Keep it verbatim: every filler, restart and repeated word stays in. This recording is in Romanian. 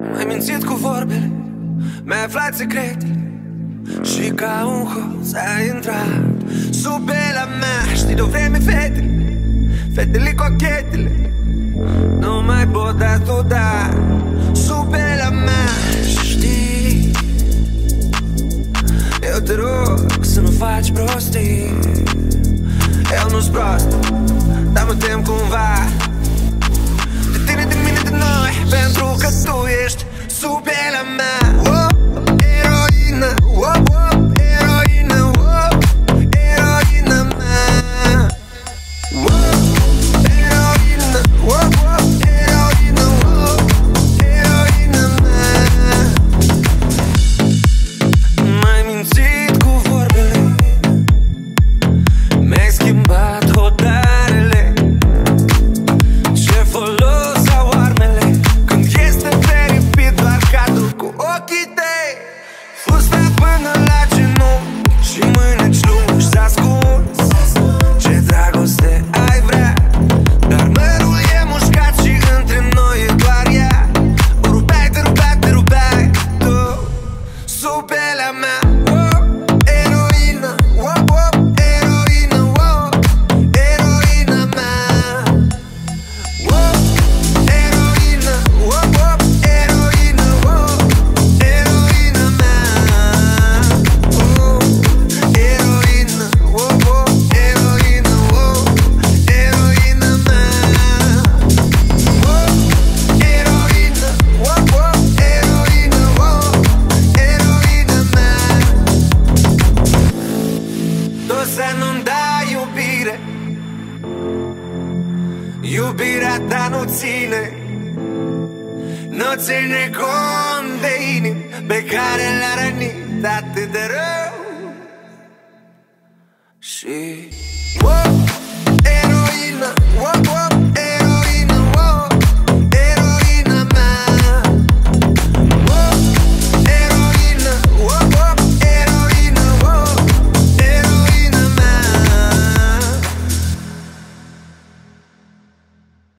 M-ai mințit cu vorbele, mi-ai aflat secretele și ca un hoț ai intrat sub bela mea. Știi de-o vreme fetele, fetele cochetele nu mai pot da tu da sub bela mea. Știi, eu te rog să nu faci prostii. Eu nu-s prost, dar mă tem cumva de tine, de mine, de noi, pentru că tu ești sub pielea mea. Oh, eroină, oh, oh, eroină, oh, eroină mea. Oh, eroină, oh, oh, eroină, oh, eroină mea. M-ai mințit cu vorbele, mi-ai schimbat hotarele. Ce folos au armele când este fericit doar cadru cu ochii tăi. Fustea până la genunchi și mâine-ți lungi s-a ascuns. Ce dragoste ai vrea, dar mărul e mușcat și între noi e doar ea. O rupeai, te rupeai, te rupeai tu sub pielea mea. Oh, eroină, oh, oh, eroină, oh, eroină mea. Oh, eroină, oh, oh, eroină, oh, eroină mea. Oh, eroină, oh, oh, eroină, oh, eroină mea. Oh, eroină, oh, oh, eroină, oh, eroină mea. Tu să nu-mi dai iubire, iubirea ta nu ține, nu ține cont de inimi pe care le-a rănit atât de rău. Și oh,